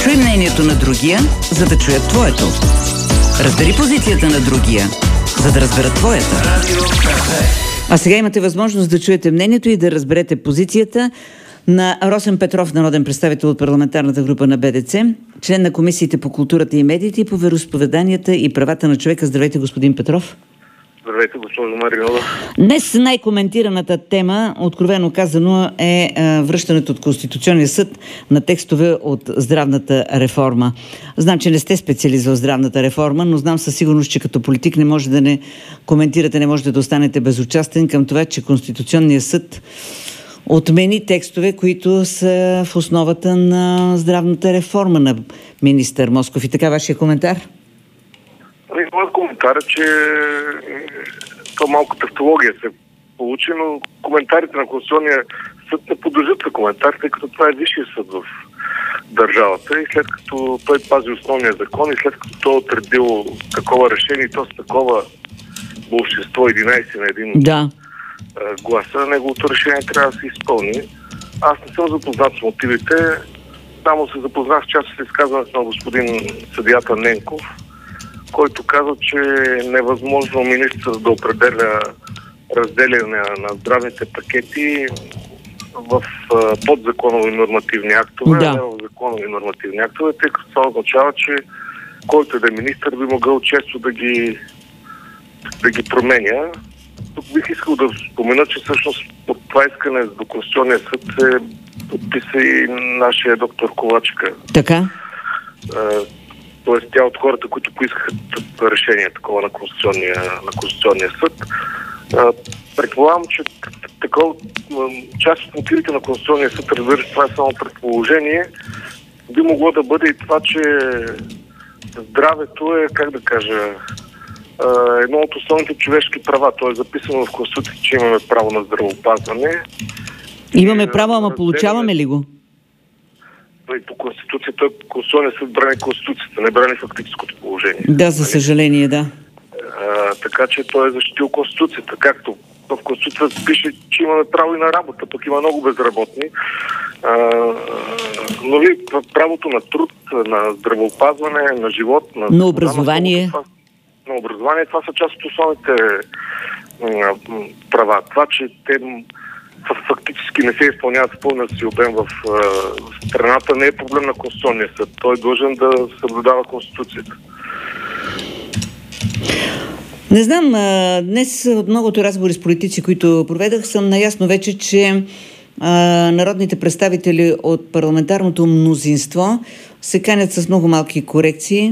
Чуй мнението на другия, за да чуят твоето. Разбери позицията на другия, за да разберат твоята. А сега имате възможност да чуете мнението и да разберете позицията на Росен Петров, народен представител от парламентарната група на БДЦ, член на комисиите по културата и медиите и по вероизповеданията и правата на човека. Здравейте, господин Петров. Здравейте, госпожо Маринова. Днес най-коментираната тема, откровено казано, е връщането от Конституционния съд на текстове от здравната реформа. Знам, че не сте специалист в здравната реформа, но знам със сигурност, че като политик не може да не коментирате, не можете да останете безучастен към това, че Конституционният съд отмени текстове, които са в основата на здравната реформа на министър Москов. И така, вашия коментар? Моят коментар е, че то малко тавтология се получи, но коментарите на Конституционния съд не подлежат за коментар, тъй като това е висшия съд в държавата и след като той пази основния закон и след като той е отредил такова решение и то с такова болшинство 11 на един гласа, неговото решение трябва да се изпълни. Аз не съм запознат с мотивите, само се запознах с част от изказването на господин съдията Ненков, който каза, че е невъзможно министър да определя разделяне на здравните пакети в подзаконови нормативни актове, а не в законови нормативни актове, тъй като това означава, че който да е министър би могъл често да ги променя. Тук бих искал да спомена, че всъщност под това искане до Конституционния съд се подписа и нашия доктор Ковачка. Така? Тоест тя от хората, които поискаха решение такова на Конституционния съд. Предполагам, че част от мотивите на Конституционния съд, разбира се, това е само предположение, би могло да бъде и това, че здравето е, как да кажа, едно от основните човешки права. То е записано в Конституцията, че имаме право на здравеопазване. Имаме право, ама получаваме ли го? И по Конституцията, Конституционният съд брани Конституцията, не брани фактическото положение. Да, за съжаление, да. Така че той е защитил Конституцията. Както в Конституцията пише, че имаме право и на работа, пък има много безработни. Но ли правото на труд, на здравеопазване, на живот, на образование. На образование, това са част от основните права. Това, че те фактически не се изпълняват в пълния си обем в страната, не е проблем на Конституционния съд. Той е длъжен да съблюдава Конституцията. Не знам, днес от многото разговори с политици, които проведах, съм наясно вече, че народните представители от парламентарното мнозинство се канят с много малки корекции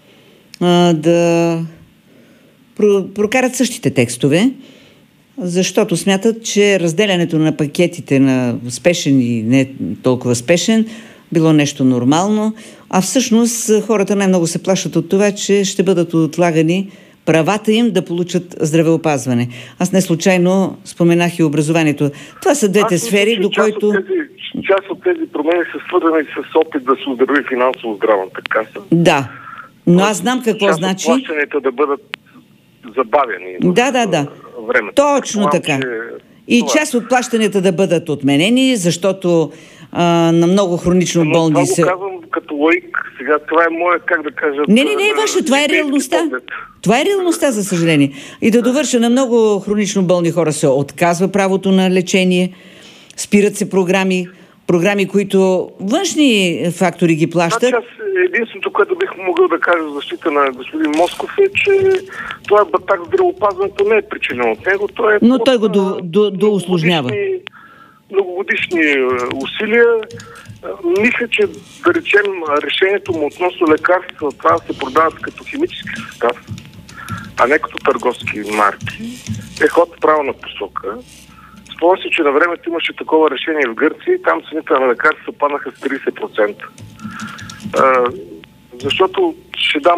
да прокарат същите текстове, защото смятат, че разделянето на пакетите на спешен и не толкова спешен било нещо нормално, а всъщност хората най-много се плашат от това, че ще бъдат отлагани правата им да получат здравеопазване. Аз не случайно споменах и образованието. Това са двете сфери, до които... Част от тези промени са свързани с опит да се оздрави финансово здравната каса. Да, но аз знам какво значи... Плащанията да бъдат забавени да. Времето. Точно така. И част от плащанията да бъдат отменени, защото на много хронично болни се... Това го казвам като лаик. Сега това е моя, как да кажа... Не е ваша, това е реалността. Това е реалността, за съжаление. И да довърша, на много хронично болни хора се отказва правото на лечение, спират се програми, които външни фактори ги плащат. Единственото, което бих могъл да кажа в защита на господин Москов е, че това батак в здравеопазването не е причинено от него. Но той го доусложнява. Многогодишни усилия. Мисля, че да речем решението му относно лекарства трябва да се продават като химически състав, а не като търговски марки, е ход в правилна посока. Спомням си, че на времето имаше такова решение в Гърция и там цените на лекарства паднаха с 30%. Защото ще дам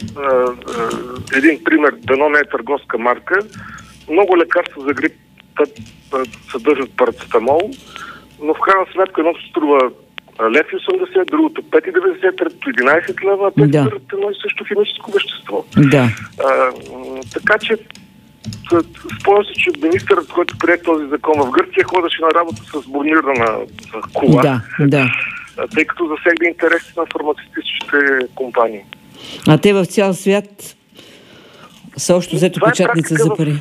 един пример, дано не е търговска марка. Много лекарства за грип съдържат парацетамол, но в крайна сметка едното струва 1,80 лв, другото 5,90, третото 11 лева, а те съдържат едно и също химическо вещество. Да. Така че спомням се, че министърът, който прие този закон в Гърция, ходеше на работа с бронирана кола. Да. тъй като засегне интересите на фармацевтичните компании. А те в цял свят са още взето печатница за пари.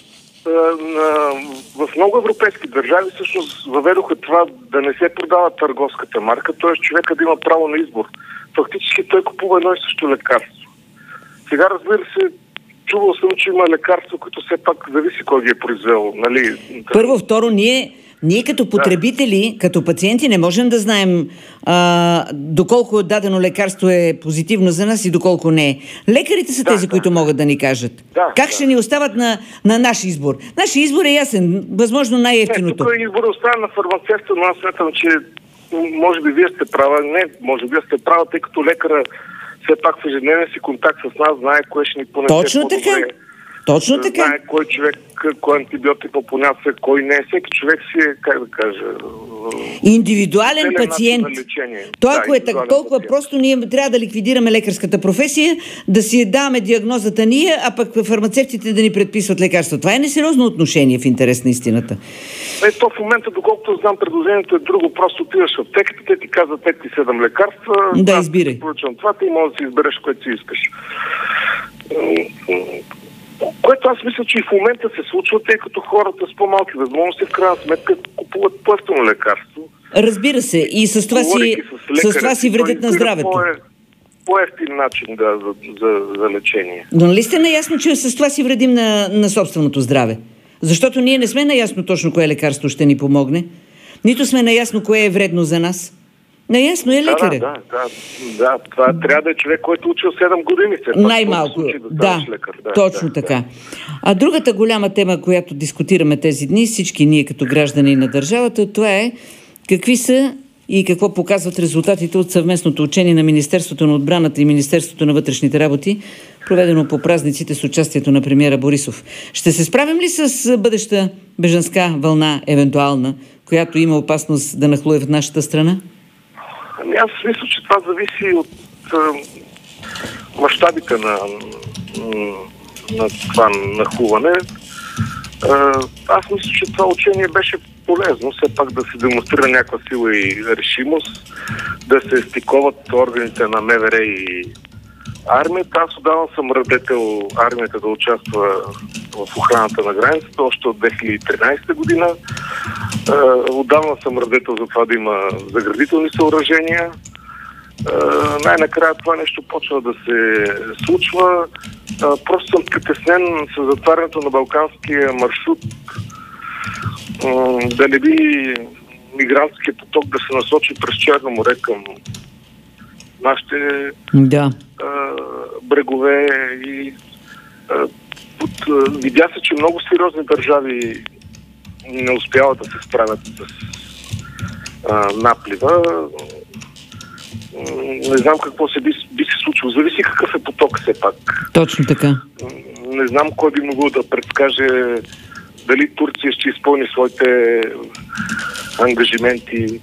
В много европейски държави всъщност въведоха това да не се продава търговската марка, т.е. човека да има право на избор. Фактически той купува едно и също лекарство. Сега, разбира се, чувал съм, че има лекарства, които все пак зависи кой ги е произвел. Нали? Първо, второ, ние като потребители, като пациенти не можем да знаем доколко дадено лекарство е позитивно за нас и доколко не е. Лекарите са тези, които могат да ни кажат. Как ще ни остават на наш избор? Нашия избор е ясен, възможно най-евтиното. Тук избор остава на фармацевта, но аз смятам, че може би вие сте права. Не, може би сте права, тъй като лекара все пак в ежедневен си контакт с нас знае кое ще ни понесе Точно така. Точно така. Знае кой човек, кой антибиотик му понася, кой не е. Всеки човек си е, как да кажа... Индивидуален пациент. Той, ако е толкова пациент. просто, ние трябва да ликвидираме лекарската професия, да си даваме диагнозата ние, а пък фармацевтите да ни предписват лекарства. Това е несериозно отношение в интерес на истината. То в момента, доколкото знам, предложението е друго. Просто отиваш в аптеката, те ти казват 5-7 лекарства. Да, избирай. Това ти може да си избереш, което си искаш. Което аз мисля, че и в момента се случва, тъй като хората с по-малки възможности в крайна сметка купуват по-евтино лекарство. Разбира се, и с това си вредят на здравето. По-евтин начин за лечение. Но нали сте наясно, че с това си вредим на собственото здраве? Защото ние не сме наясно точно кое лекарство ще ни помогне. Нито сме наясно кое е вредно за нас. Наясно е лекаря. Да. Това трябва да е човек, който е учил 7 години. Най-малко, точно така. А другата голяма тема, която дискутираме тези дни, всички ние като граждани на държавата, това е какви са и какво показват резултатите от съвместното учение на Министерството на отбраната и Министерството на вътрешните работи, проведено по празниците с участието на премиера Борисов. Ще се справим ли с бъдеща бежанска вълна, евентуална, която има опасност да нахлуе в нашата страна? Аз мисля, че това зависи от мащабите на това нахлуване. Аз мисля, че това учение беше полезно, все пак да се демонстрира някаква сила и решимост, да се стиковат органите на МВР и армията. Аз отдавна съм радетел армията да участва в охраната на границата, още от 2013 година. Отдавна съм радетел за това да има заградителни съоръжения. Най-накрая това нещо почва да се случва. Просто съм притеснен с затварянето на балканския маршрут. Да не би мигрантския поток да се насочи през Черно море към нашите брегове и видя се, че много сериозни държави не успяват да се справят с наплива. Не знам какво би се случило. Зависи какъв е поток все пак. Точно така. Не знам кой би могъл да предскаже дали Турция ще изпълни своите ангажименти,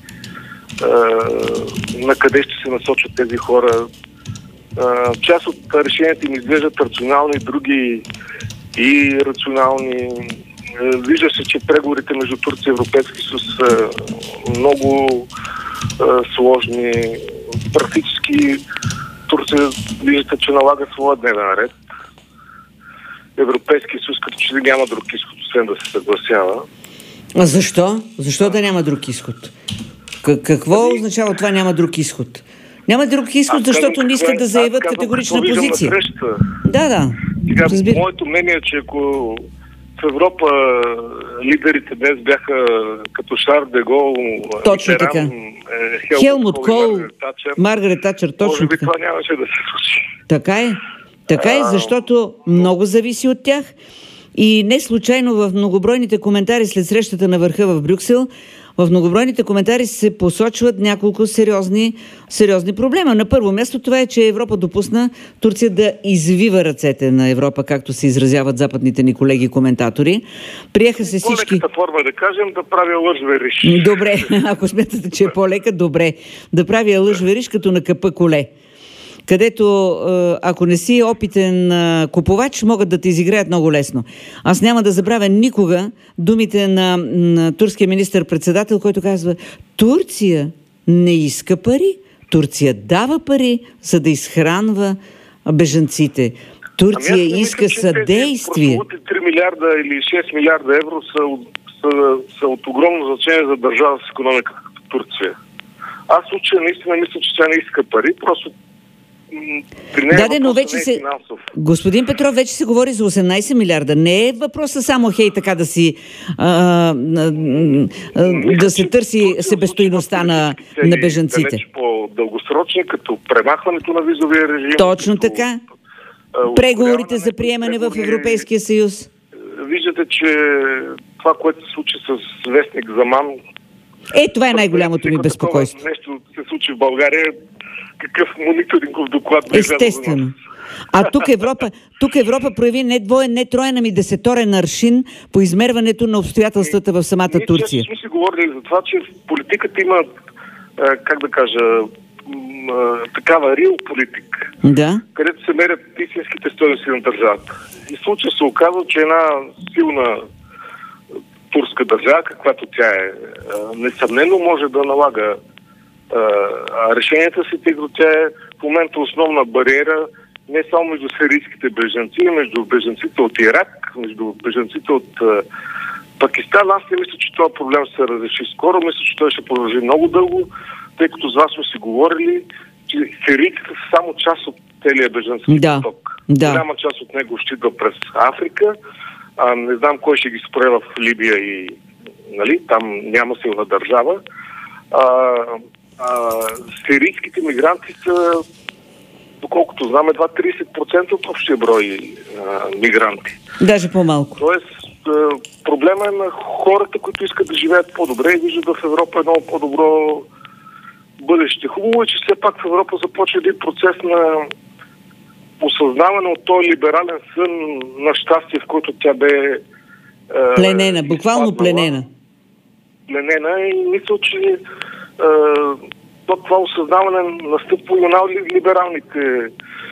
на къде ще се насочат тези хора. Част от решенията им изглеждат рационални, други и рационални. Вижда се, че преговорите между Турция и Европейски съюз са много сложни. Практически Турция виждате, че налага своя дневен ред. Европейски съюз като че няма друг изход, освен да се съгласява. А защо? Защо да няма друг изход? Какво означава това няма друг изход? Няма друг изход, защото не искат да заявят категорична позиция. Да. Сега, моето мнение е, че ако в Европа лидерите днес бяха като Шар де Гол, точно така. Хелмут Кол, Маргарет Тачър, точно така. Това нямаше да се случи. Така е, защото много зависи от тях. И не случайно в многобройните коментари след срещата на върха в Брюксел, в многобройните коментари се посочват няколко сериозни проблема. На първо място това е, че Европа допусна Турция да извива ръцете на Европа, както се изразяват западните ни колеги коментатори. Приеха се всички... По-леката форма да кажем, да прави лъж вериш. Добре, ако смятате, че е по-лека, добре. Да прави лъж вериш като на къпа коле. Където, ако не си опитен купувач, могат да те изиграят много лесно. Аз няма да забравя никога думите на турския министър-председател, който казва: Турция не иска пари. Турция дава пари, за да изхранва бежанците. Турция иска съдействие. Тези 3 милиарда или 6 милиарда евро са от огромно значение за държава с икономиката като Турция. Аз в случая наистина мисля, че тя не иска пари, просто но вече се... Господин Петров, вече се говори за 18 милиарда. Не е въпроса само хей така да си да се търси себестойността на бежанците. Далеч по-дългосрочни, като премахването на визовия режим. Точно така. Преговорите за приемане в Европейския съюз. Виждате, че това, което се случи с вестник Заман... Това е най-голямото ми безпокойство. Нещо се случи в България, какъв мониторингов доклад... Естествено. А тук Европа прояви не двоен, не троен, ами 10-орен аршин по измерването на обстоятелствата в самата Турция. Ние си говорили за това, че в политиката има, такава реал политик, където се мерят истинските стойности на държавата. И в случая се оказва, че една силна турска държава, каквато тя е, несъмнено може да налага решенията си, тъй като тя е в момента основна бариера не само между сирийските бежанци, между бежанците от Ирак, между бежанците от Пакистан. Аз не мисля, че това проблем ще се разреши скоро. Мисля, че той ще продължи много дълго, тъй като с вас сме си говорили, че сирийците са само част от целия бежански поток. Голяма част от него ще идва през Африка. Не знам кой ще ги спре в Либия и там няма силна държава. Сирийските мигранти са, доколкото знам, едва 30% от общия брой мигранти. Даже по-малко. Тоест, проблема е на хората, които искат да живеят по-добре и виждат в Европа едно по-добро бъдеще. Хубаво е, че все пак в Европа започва един процес на осъзнаване от този либерален сън на щастие, в който тя бе пленена, буквално пленена. И мисля, че това осъзнаване настъпва и на либералните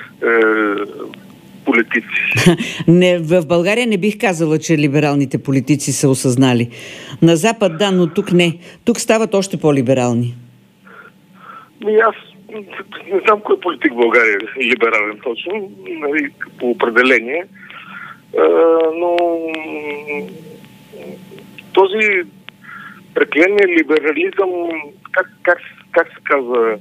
политици. В България не бих казала, че либералните политици са осъзнали. На Запад да, но тук не. Тук стават още по-либерални. Аз не знам кой политик в България е либерален точно, по определение, но този прекления либерализъм, как се казва,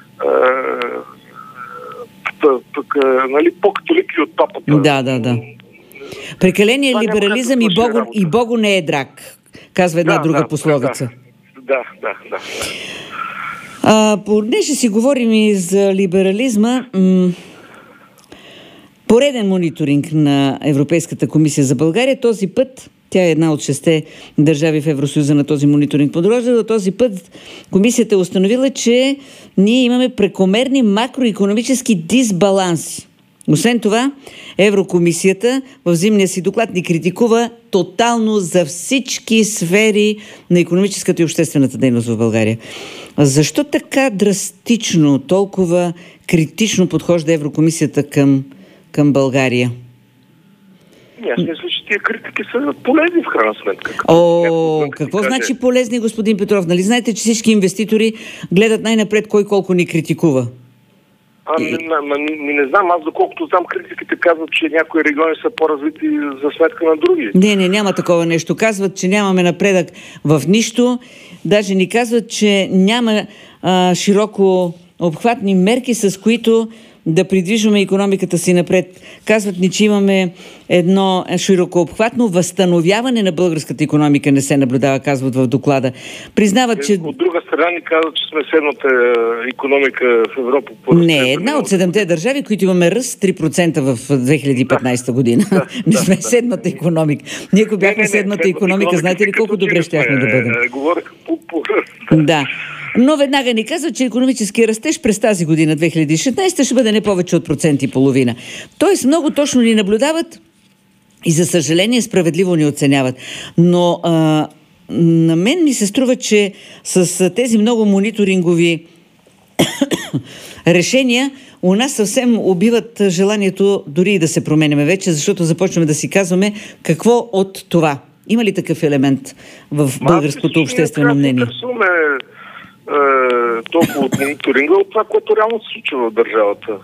по-католик и от папата. Да. Прекаления либерализъм и Богу не е драг, казва една друга пословица. Да. Понеже си говорим и за либерализма, пореден мониторинг на Европейската комисия за България. Този път, тя е една от 6 държави в Евросъюза на този мониторинг подложила, този път комисията е установила, че ние имаме прекомерни макроикономически дисбаланси. Освен това, Еврокомисията в зимния си доклад ни критикува тотално за всички сфери на икономическата и обществената дейност в България. Защо така драстично, толкова критично подхожда Еврокомисията към България? Аз мисля, че тия критики са полезни в крайна сметка. Какво значи полезни, господин Петров? Нали знаете, че всички инвеститори гледат най-напред кой колко ни критикува? Не знам. Аз доколкото знам, критиките казват, че някои региони са по-развити за сметка на други. Не, няма такова нещо. Казват, че нямаме напредък в нищо. Даже ни казват, че няма широко обхватни мерки, с които да придвижваме икономиката си напред. Казват ни, че имаме едно широко обхватно възстановяване на българската икономика не се наблюдава, казват в доклада. Признават, че... От друга страна ни казват, че сме седмата икономика в Европа. Не, една от 7-те държави, които имаме ръст 3% в 2015 година. Не сме седмата икономика. Ние ако бяхме седмата икономика, знаете ли колко добре щяхме да бъдем? Говорих по Да. Но веднага ни казват, че икономически растеж през тази година, 2016, ще бъде не повече от 1,5%. Тоест много точно ни наблюдават и за съжаление справедливо ни оценяват. Но на мен ми се струва, че с тези много мониторингови решения у нас съвсем убиват желанието дори и да се променяме вече, защото започваме да си казваме какво от това. Има ли такъв елемент в българското обществено мнение? толкова от мониторинга, от това, което реално се случва в държавата.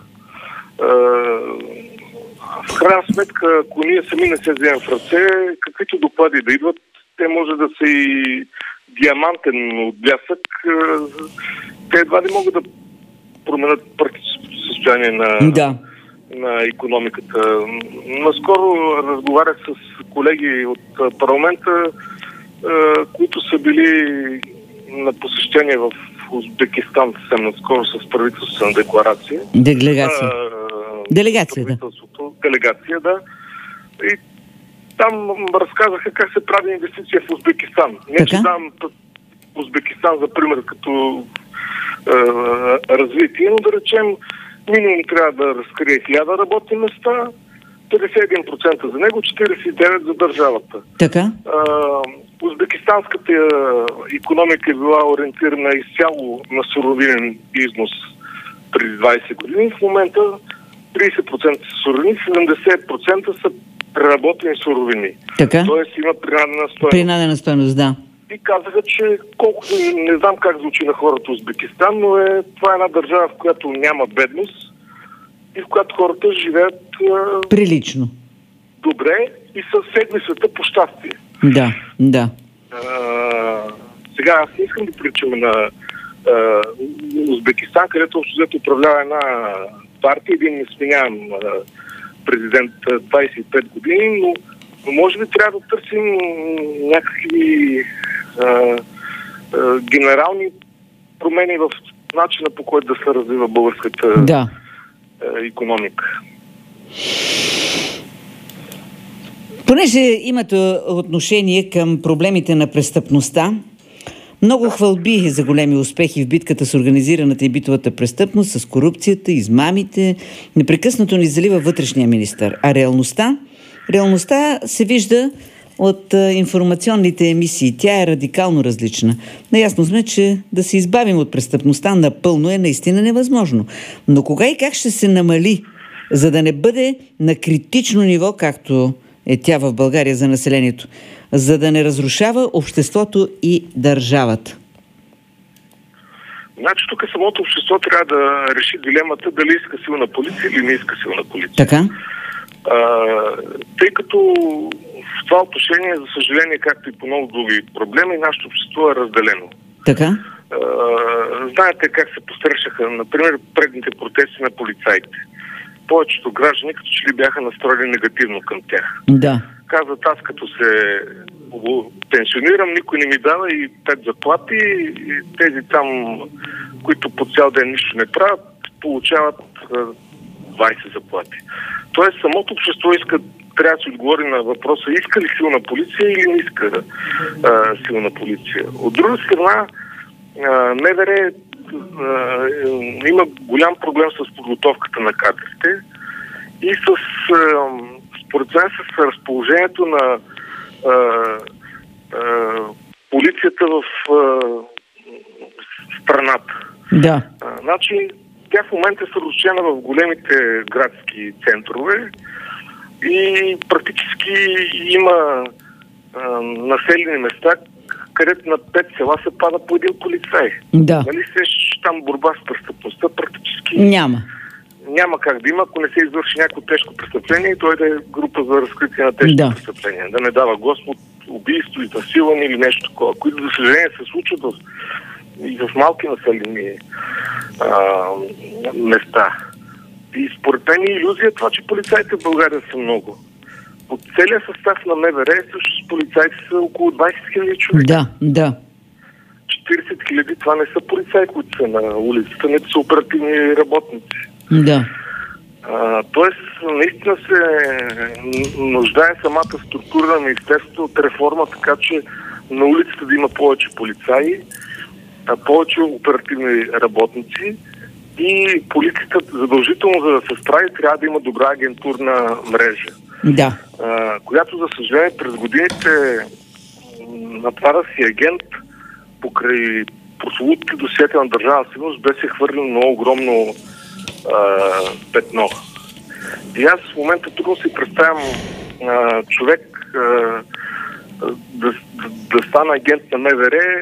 В крайна сметка, ако ние сами не се вземем в ръце, каквито доклади да идват, те може да са и диамантен от блясък. Те едва ли могат да променят практическото състояние на икономиката. Наскоро разговарях с колеги от парламента, които са били на посещение в Узбекистан съвсем наскоро с правителствена декларация. Делегация, да. И там разказаха как се прави инвестиция в Узбекистан. Не че дам Узбекистан за пример като развитие, но да речем минимум трябва да разкрие 1000 работни места, 51% за него, 49% за държавата. Така? Узбекистанската икономика е била ориентирана изцяло на суровинен износ преди 20 години. В момента 30% са суровини, 70% са преработени суровини. Така? Тоест има принадена стойност. Принадена стойност, да. И казаха, че колкото не знам как звучи на хората в Узбекистан, но това е една държава, в която няма бедност и в която хората живеят прилично. Добре и са седми света по щастие. Да. Сега аз не искам да приличаме на Узбекистан, където общо взето управлява една партия, един несменяем президент 25 години, но може би трябва да търсим някакви генерални промени в начина, по който да се развива българската икономика. Понеже имате отношение към проблемите на престъпността, много хвалби за големи успехи в битката с организираната и битовата престъпност, с корупцията, измамите, непрекъснато ни залива вътрешния министър. А реалността се вижда от информационните емисии. Тя е радикално различна. Наясно сме, че да се избавим от престъпността напълно е наистина невъзможно. Но кога и как ще се намали, за да не бъде на критично ниво, както е тя в България за населението, за да не разрушава обществото и държавата? Значи тук самото общество трябва да реши дилемата дали иска силна полиция или не иска силна полиция. Така? Тъй като в това отношение, за съжаление, както и по много други проблеми, нашето общество е разделено. Така? Знаете как се посрещаха, например, предните протести на полицаите. Повечето граждани като че ли бяха настроени негативно към тях. Да. Казват, аз като се пенсионирам, никой не ми дава и 5 заплати, и тези там, които по цял ден нищо не правят, получават 20 заплати. Тоест самото общество трябва да се отговори на въпроса иска ли силна полиция или не иска силна полиция. От друга страна, МВР има голям проблем с подготовката на кадрите и според мен с разположението на полицията в страната. Да. Значи, тя в момента е съсредоточена в големите градски центрове и практически има населени места, където на 5 села се пада по един полицай. Да. Нали там борба с престъпността практически няма как да има, ако не се извърши някакво тежко престъпление и той да е група за разкритие на тежко престъпление. Да не дава Господ убийство, изнасилване или нещо такова, които за съжаление се случват и в малки населени места. И според мен е илюзия това, че полицаите в България са много. От целия състав на МВР също с полицаите са около 20 000 човека. Да. 40 000 това не са полицаи, които са на улицата, не са оперативни работници. Да. Тоест, наистина се нуждае самата структура на Министерството от реформа, така че на улицата да има повече полицаи, повече оперативни работници и полицията задължително, за да се справи, трябва да има добра агентурна мрежа. Да. Която, за съжаление, през годините натвара си агент покрай прословутите досиета на Държавна сигурност бе се хвърлено много огромно петно. И аз в момента трудно си представям човек да стане агент на МВР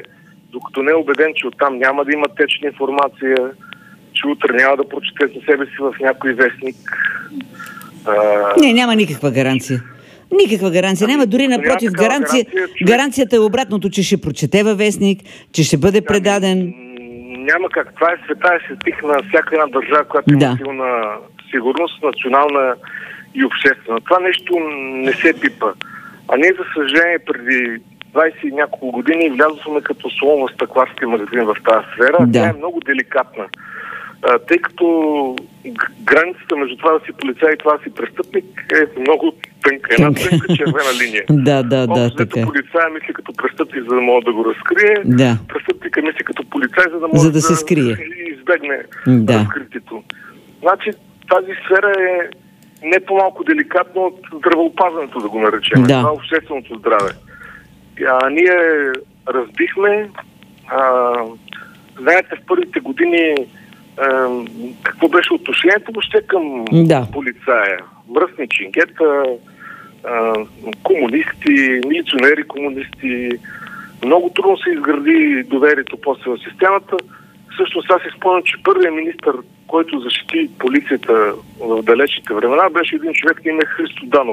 докато не е убеден, че оттам няма да има течна информация, че утре няма да прочете за себе си в някой вестник. Не, няма никаква гаранция. Никаква гаранция няма, дори напротив, гаранцията е обратното, че ще прочете във вестник, че ще бъде предаден. Няма как. Това е света и светих на всяка една държава, която има силна сигурност, национална и обществена. Това нещо не се пипа. А ние, за съжаление, преди 20 и няколко години влязохме като слон в стъкларски магазин в тази сфера. Тя е много деликатна. Тъй като границата между това да си полицай и това да си престъпник е много тънка. Една тънка червена линия. Така. Полицая мисли като престъпник, за да може да го разкрие. Престъпника мисли като полицай, за да може да се скрие и избегне разкритието. Значи тази сфера е не по-малко деликатно от здравеопазването, да го наречем. Това е общественото здраве. Ние разбихме. Знаете, в първите години какво беше отношението въобще към полицая? Мръсни чингета, комунисти, милиционери комунисти. Много трудно се изгради доверието после в системата. Всъщност аз си спомням, че първият министър, който защити полицията в далечните времена, беше един човек, име Христо Данов.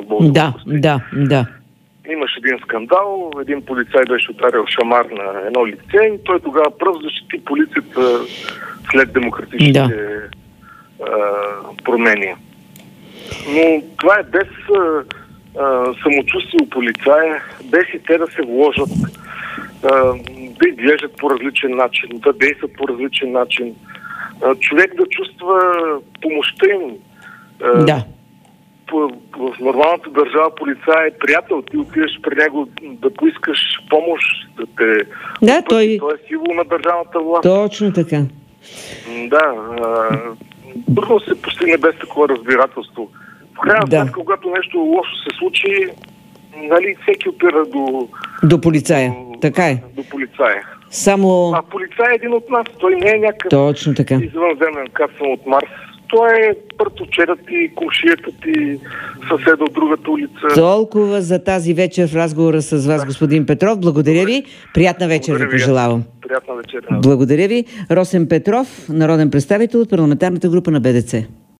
Имаше един скандал, един полицай беше ударил шамар на едно лице и той тогава пръв защити полицията след демократичните промени. Но това е без самочувствие у полицая, без и те да се вложат, да изглеждат по различен начин, да действат по различен начин. Човек да чувства помощта им. В нормалната държава полицай е приятел. Ти отидеш при него да поискаш помощ, да те... той е символ на държавната власт. Точно така. Трудно се постигне без такова разбирателство. В крайна сметка, когато нещо лошо се случи, всеки опира до полицая. Така е. До полицая. А полицай е един от нас. Той не е някакъв извънземен капсул от Марс. Той е братовчерът ти, комшията ти, съседа от другата улица. Толкова за тази вечер в разговора с вас, господин Петров. Благодаря ви. Приятна вечер ви пожелавам. Приятна вечер. Благодаря ви. Росен Петров, народен представител от парламентарната група на БДЦ.